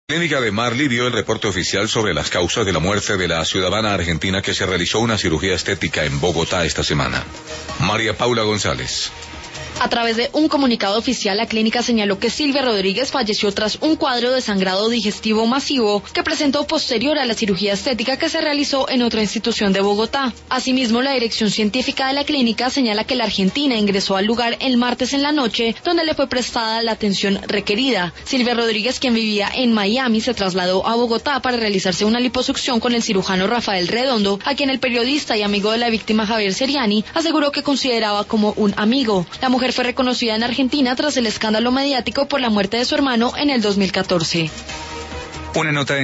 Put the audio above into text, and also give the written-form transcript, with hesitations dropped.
La clínica de Marley dio el reporte oficial sobre las causas de la muerte de la ciudadana argentina que se realizó una cirugía estética en Bogotá esta semana. María Paula González. A través de un comunicado oficial, la clínica señaló que Silvia Rodríguez falleció tras un cuadro de sangrado digestivo masivo que presentó posterior a la cirugía estética que se realizó en otra institución de Bogotá. Asimismo, la dirección científica de la clínica señala que la argentina ingresó al lugar el martes en la noche, donde le fue prestada la atención requerida. Silvia Rodríguez, quien vivía en Miami, se trasladó a Bogotá para realizarse una liposucción con el cirujano Rafael Redondo, a quien el periodista y amigo de la víctima Javier Seriani aseguró que consideraba como un amigo. La mujer fue reconocida en Argentina tras el escándalo mediático por la muerte de su hermano en el 2014. Una nota